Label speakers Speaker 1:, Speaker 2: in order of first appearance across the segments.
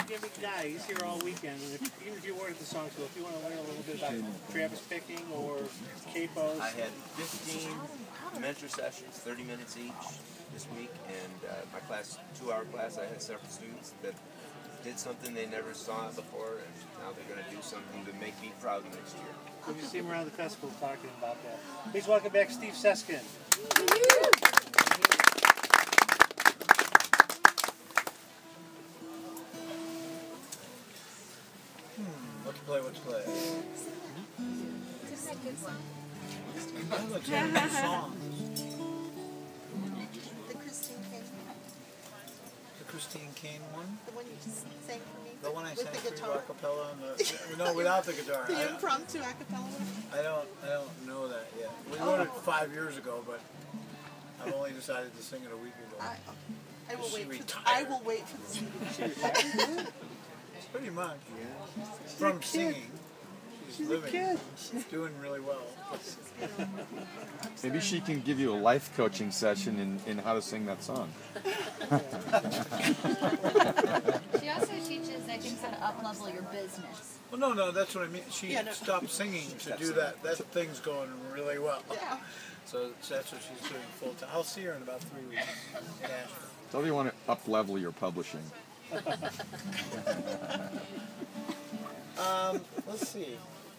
Speaker 1: gimmick guy. He's here all weekend. And even if you weren't at the song school, if you want to learn a little bit about Travis picking or capos.
Speaker 2: I had 15 mentor sessions, 30 minutes each this week, and my class, 2-hour class, I had several students that did something they never saw before, and now they're going to do something to make me proud next year.
Speaker 1: So you see him around the festival talking about that. Please welcome back Steve Seskin.
Speaker 3: What to play?
Speaker 4: Isn't that good one?
Speaker 3: I like some new songs.
Speaker 4: The Christine Kane one?
Speaker 3: The Christine Kane one?
Speaker 4: The one you just sang for me?
Speaker 3: The one I
Speaker 4: with
Speaker 3: sang
Speaker 4: the
Speaker 3: for you
Speaker 4: guitar?
Speaker 3: a cappella and the no, without the guitar.
Speaker 4: The impromptu a cappella one?
Speaker 3: I don't know that yet. We wrote it 5 years ago, but I've only decided to sing it a week ago.
Speaker 4: I will wait.
Speaker 3: Retired.
Speaker 4: I will wait for the CD.
Speaker 3: Pretty much. From singing. She's living. She's doing really well.
Speaker 5: Maybe she can give you a life coaching session in how to sing that song.
Speaker 6: She also teaches, I think, how to up-level your business.
Speaker 3: Well, no, that's what I mean. She stopped singing to do that. That thing's going really well.
Speaker 4: Yeah.
Speaker 3: So that's what she's doing full time. I'll see her in about 3 weeks. In Asheville.
Speaker 5: Tell me you want to up-level your publishing.
Speaker 3: Let's see.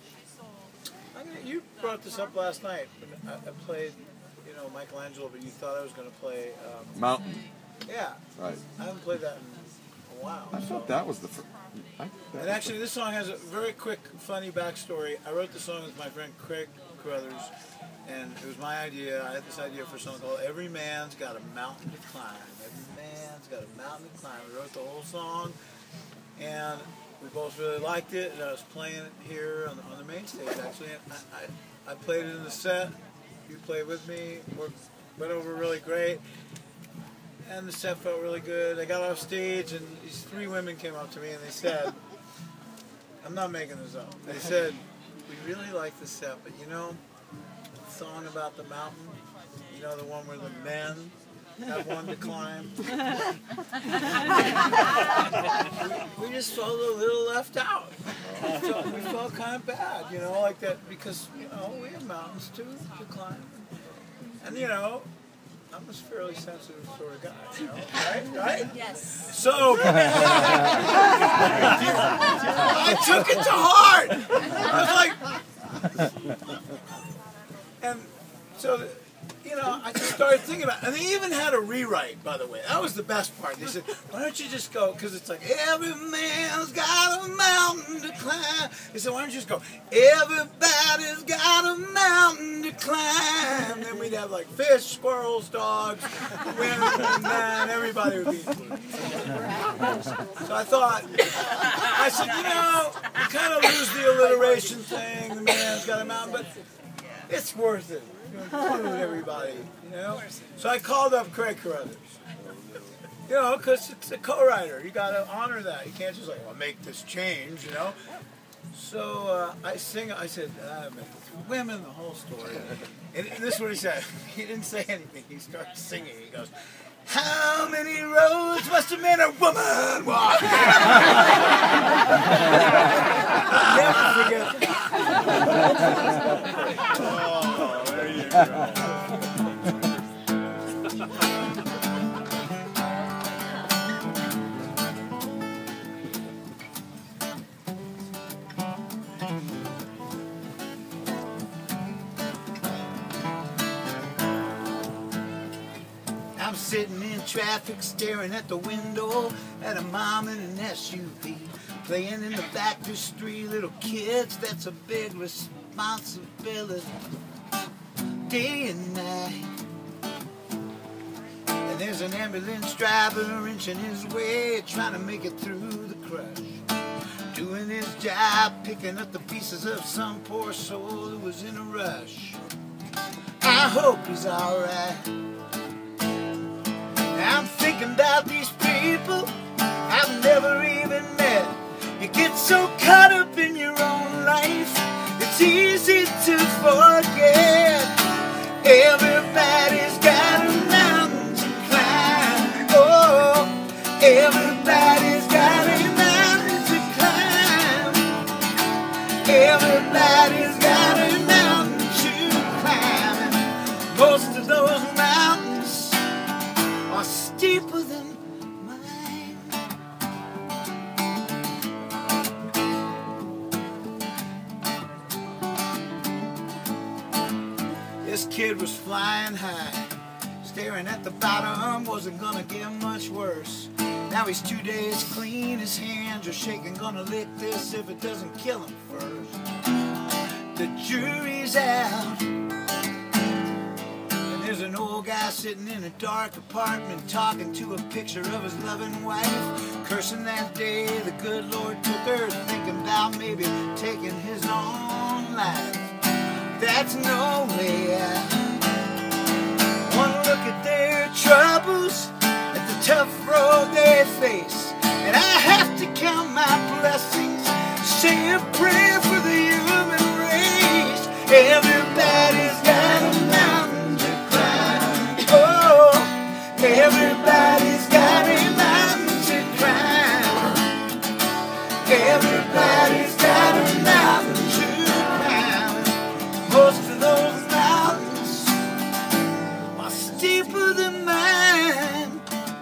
Speaker 3: You brought this up last night. I played, Michelangelo, but you thought I was going to play
Speaker 5: Mountain.
Speaker 3: Yeah.
Speaker 5: Right.
Speaker 3: I haven't played that in a while.
Speaker 5: I thought that was the first.
Speaker 3: And actually, this song has a very quick, funny backstory. I wrote the song with my friend Craig Carruthers, and it was my idea. I had this idea for a song called "Every Man's Got a Mountain to Climb." Every man's got a mountain to climb. We wrote the whole song, and we both really liked it. And I was playing it here on the main stage. Actually, I played it in the set. You played with me. Went over really great. And the set felt really good. I got off stage, and these 3 women came up to me, and they said, I'm not making this up. They said, we really like the set, but the song about the mountain, the one where the men have one to climb. we just felt a little left out. We felt kind of bad, like that, because, we have mountains too to climb. And, I'm a fairly sensitive sort of guy, right?
Speaker 6: Yes.
Speaker 3: So, I took it to heart. I was like, and so, I just started thinking about it. And they even had a rewrite, by the way. That was the best part. They said, why don't you just go, because it's like, every man's got a mountain to climb. They said, why don't you just go, everybody's got a mountain to climb. Then we'd have like fish, squirrels, dogs, women, and men, everybody would be included. So I thought, I said, we kind of lose the alliteration thing, the man's got a mountain, but it's worth it. Include everybody, So I called up Craig Carruthers, because it's a co-writer. You got to honor that. You can't just make this change, So I said, I met the women, the whole story. And this is what he said. He didn't say anything. He started singing. He goes, how many roads must a man or woman walk? I'll never forget that. Oh, there you go. I'm sitting in traffic, staring at the window at a mom in an SUV. Playing in the back of the street, little kids, that's a big responsibility. Day and night. And there's an ambulance driver inching his way, trying to make it through the crush. Doing his job, picking up the pieces of some poor soul who was in a rush. I hope he's alright. I'm thinking about these people I've never even met. You get so caught up in your own life, it's easy to forget. Everybody's got a mountain to climb. Oh, everybody's got a mountain. kid was flying high, staring at the bottom, wasn't gonna get much worse. Now he's 2 days clean, his hands are shaking, gonna lick this if it doesn't kill him first. The jury's out, and there's an old guy sitting in a dark apartment talking to a picture of his loving wife, cursing that day the good Lord took her, thinking about maybe taking his own life. That's no way out. One look at their troubles, at the tough road they face, and I have to count my blessings, say a prayer for the human race. Everybody's got a mountain to climb. Oh, everybody's got a mountain to climb. Everybody's got a mountain to climb. Most of those mountains are steeper than mine.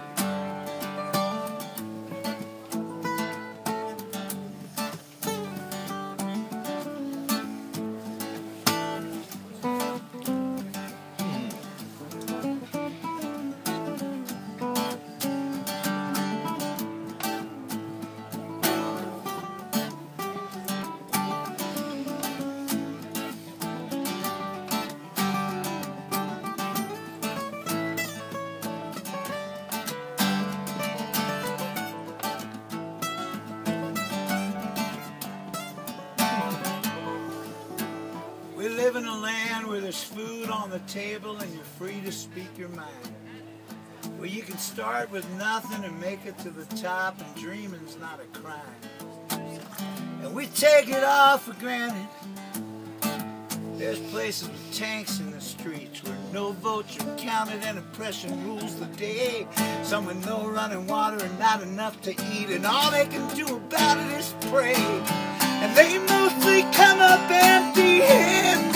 Speaker 3: We live in a land where there's food on the table and you're free to speak your mind. Where you can start with nothing and make it to the top, and dreaming's not a crime. And we take it all for granted. There's places with tanks in the streets where no votes are counted and oppression rules the day. Some with no running water and not enough to eat, and all they can do about it is pray. And they mostly come up empty-handed.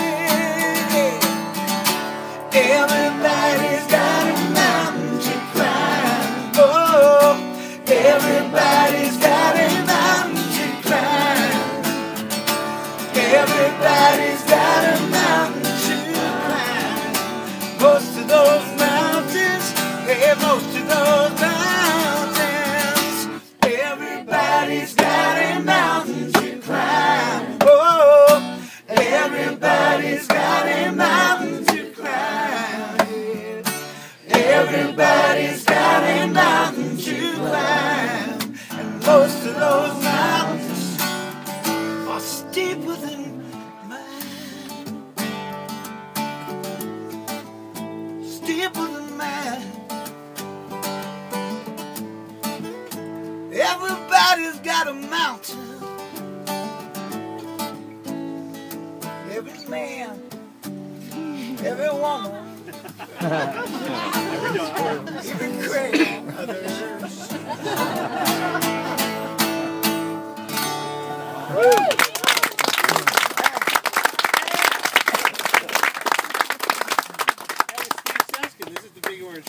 Speaker 3: Everybody's got a mountain to climb. Oh, everybody's got a mountain to climb. Everybody's got a mountain to climb. Most of those mountains, yeah, most of those mountains. Everybody's got a mountain to climb. Oh, everybody's got a mountain to climb. Everybody's got a mountain to climb. And most of those mountains are steeper than mine. Steeper than mine. Everybody's got a mountain. Every man, every woman.